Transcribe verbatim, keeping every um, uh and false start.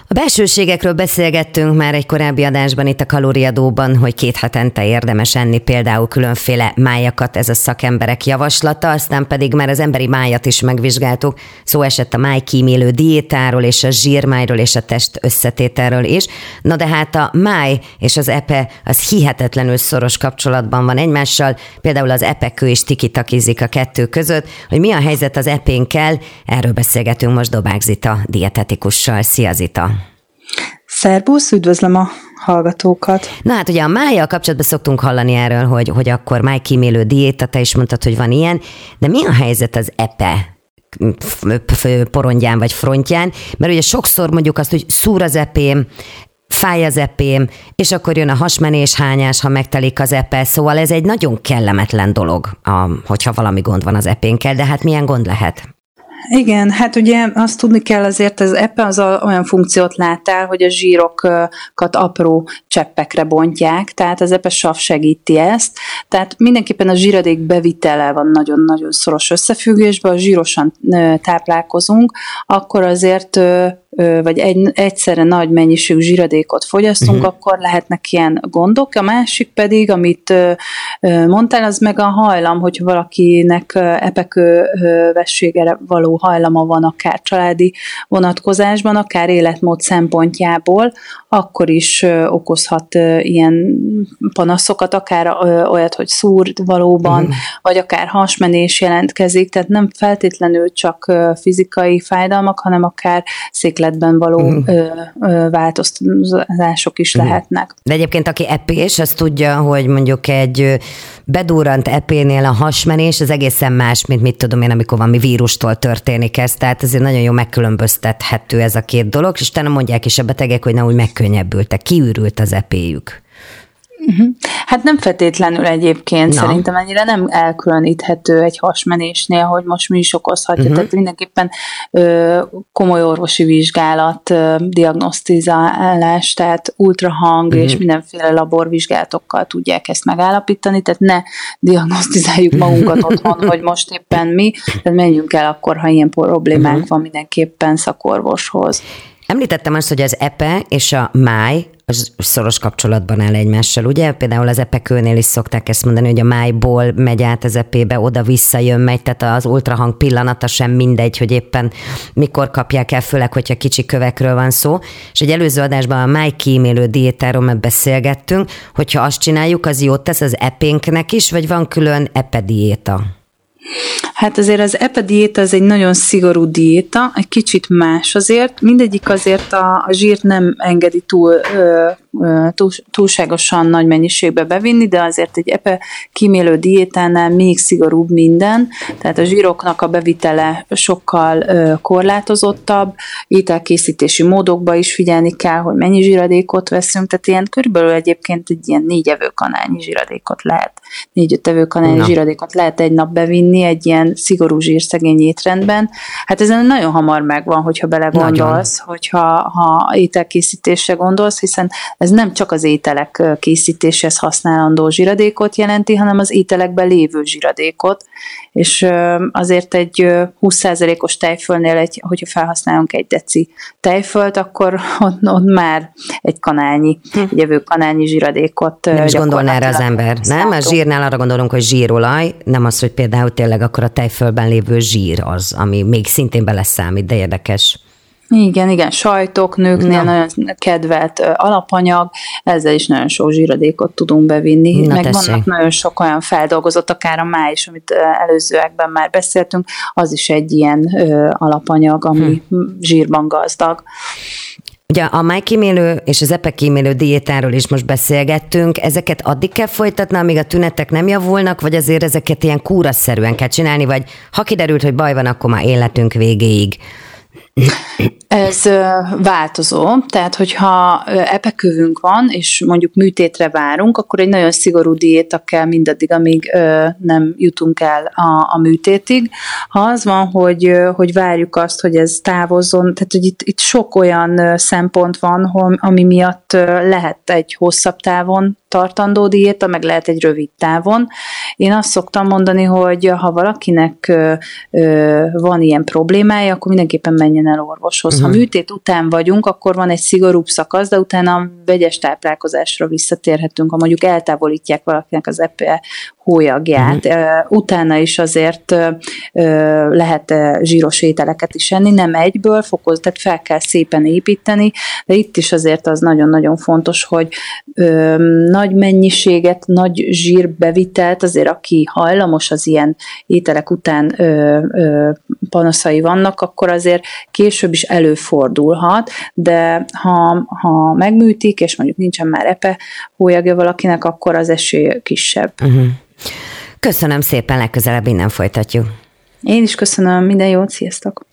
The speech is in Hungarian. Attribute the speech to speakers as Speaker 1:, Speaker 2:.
Speaker 1: A belsőségekről beszélgettünk már egy korábbi adásban itt a kalóriadóban, hogy két hetente érdemes enni például különféle májakat, ez a szakemberek javaslata, aztán pedig már az emberi májat is megvizsgáltuk. Szó esett a májkímélő diétáról és a zsírmájról és a test összetételről is. Na de hát a máj és az epe az hihetetlenül szoros kapcsolatban van egymással, például az epekő is tikitakizik a kettő között, hogy mi a helyzet az epénkkel, erről beszélgetünk most Dobák Zita dietetikussal. Szia Zita!
Speaker 2: Szerbusz, üdvözlöm a hallgatókat!
Speaker 1: Na hát ugye a májjal kapcsolatban szoktunk hallani erről, hogy, hogy akkor májkímélő diéta, te is mondtad, hogy van ilyen, de mi a helyzet az epe porondján vagy frontján? Mert ugye sokszor mondjuk azt, hogy szúr az epém, fáj az epém, és akkor jön a hasmenés, hányás, ha megtelik az epe, szóval ez egy nagyon kellemetlen dolog, hogyha valami gond van az epénkkel, de hát milyen gond lehet?
Speaker 2: Igen, hát ugye azt tudni kell azért, az epe az a, olyan funkciót lát el, hogy a zsírokat apró cseppekre bontják, tehát az epesav segíti ezt, tehát mindenképpen a zsíradék bevitele van nagyon-nagyon szoros összefüggésben, ha zsírosan táplálkozunk, akkor azért vagy egy, egyszerre nagy mennyiségű zsíradékot fogyasztunk, uh-huh. akkor lehetnek ilyen gondok. A másik pedig, amit mondtál, az meg a hajlam, hogy valakinek epekővességre való hajlama van, akár családi vonatkozásban, akár életmód szempontjából, akkor is okozhat ilyen panaszokat, akár olyat, hogy szúr valóban, uh-huh. vagy akár hasmenés jelentkezik, tehát nem feltétlenül csak fizikai fájdalmak, hanem akár székletben való uh-huh. ö, ö, változtatások is uh-huh. lehetnek.
Speaker 1: De egyébként aki epés, az tudja, hogy mondjuk egy bedurrant epénél a hasmenés az egészen más, mint mit tudom én, amikor valami vírustól történik ez, tehát azért nagyon jó megkülönböztethető ez a két dolog, és utána mondják is a betegek, hogy na úgy megkönnyebbültek, kiürült az epéjük.
Speaker 2: Uh-huh. Hát nem feltétlenül egyébként, na. Szerintem ennyire nem elkülöníthető egy hasmenésnél, hogy most mi is okozhatja, uh-huh. tehát mindenképpen ö, komoly orvosi vizsgálat, ö, diagnosztizálás, tehát ultrahang uh-huh. és mindenféle laborvizsgálatokkal tudják ezt megállapítani, tehát ne diagnosztizáljuk magunkat otthon, hogy most éppen mi, tehát menjünk el akkor, ha ilyen problémánk uh-huh. van, mindenképpen szakorvoshoz.
Speaker 1: Említettem azt, hogy az epe és a máj az szoros kapcsolatban áll egymással, ugye? Például az epekőnél is szokták ezt mondani, hogy a májból megy át az epébe, oda-vissza jön, megy, tehát az ultrahang pillanata sem mindegy, hogy éppen mikor kapják el, főleg, hogyha kicsi kövekről van szó. És egy előző adásban a májkímélő diétáról meg beszélgettünk, hogyha azt csináljuk, az jót tesz az epénknek is, vagy van külön epediéta?
Speaker 2: Hát azért az epe diéta az egy nagyon szigorú diéta, egy kicsit más azért, mindegyik azért a, a zsírt nem engedi túl, ö, túl, túlságosan nagy mennyiségbe bevinni, de azért egy epe kímélő diétánál még szigorúbb minden, tehát a zsíroknak a bevitele sokkal ö, korlátozottabb, ételkészítési módokba is figyelni kell, hogy mennyi zsíradékot veszünk, tehát ilyen körülbelül egyébként egy ilyen négy evőkanálnyi zsíradékot lehet, négy-öt evőkanálnyi zsíradékot lehet egy nap bevinni egy ilyen szigorú zsírszegény étrendben. Hát ezen nagyon hamar megvan, hogyha belegondolsz, nagyon. hogyha ha ételkészítésre gondolsz, hiszen ez nem csak az ételek készítéshez használandó zsíradékot jelenti, hanem az ételekben lévő zsíradékot, és azért egy húsz százalékos tejfölnél, egy, hogyha felhasználunk egy deci tejfölt, akkor ott, ott már egy kanálnyi, hm. egy evőkanálnyi zsíradékot
Speaker 1: nem is gondolná erre az ember, nem? A zsírnál arra gondolunk, hogy zsírolaj, nem az, hogy például tényleg akkor a tejfölben lévő zsír az, ami még szintén beleszámít, de érdekes.
Speaker 2: Igen, igen, sajtok, nőknél Na. nagyon kedvelt alapanyag, ezzel is nagyon sok zsíradékot tudunk bevinni. Na, meg tessék. Vannak nagyon sok olyan feldolgozott, akár a máj is, amit előzőekben már beszéltünk, az is egy ilyen ö, alapanyag, ami hm. zsírban gazdag.
Speaker 1: Ugye a májkímélő és az epekímélő diétáról is most beszélgettünk, ezeket addig kell folytatni, amíg a tünetek nem javulnak, vagy azért ezeket ilyen kúraszerűen kell csinálni, vagy ha kiderült, hogy baj van, akkor már életünk végéig.
Speaker 2: Ez változó, tehát hogyha epekövünk van, és mondjuk műtétre várunk, akkor egy nagyon szigorú diéta kell mindaddig, amíg nem jutunk el a, a műtétig. Ha az van, hogy, hogy várjuk azt, hogy ez távozzon, tehát hogy itt, itt sok olyan szempont van, ami miatt lehet egy hosszabb távon tartandó diéta, meg lehet egy rövid távon. Én azt szoktam mondani, hogy ha valakinek van ilyen problémája, akkor mindenképpen menjen el orvoshoz.
Speaker 1: Uh-huh.
Speaker 2: Ha műtét után vagyunk, akkor van egy szigorúbb szakasz, de utána a vegyes táplálkozásra visszatérhetünk, ha mondjuk eltávolítják valakinek az epe hólyagját. Uh-huh. Utána is azért lehet zsíros ételeket is enni, nem egyből fokoz, tehát fel kell szépen építeni, de itt is azért az nagyon-nagyon fontos, hogy ö, nagy mennyiséget, nagy zsírbevitelt, azért aki hajlamos az ilyen ételek után ö, ö, panaszai vannak, akkor azért később is előfordulhat, de ha, ha megműtik, és mondjuk nincsen már epe hólyagja valakinek, akkor az esély kisebb.
Speaker 1: Uh-huh. Köszönöm szépen, legközelebb innen folytatjuk.
Speaker 2: Én is köszönöm, minden jót, sziasztok!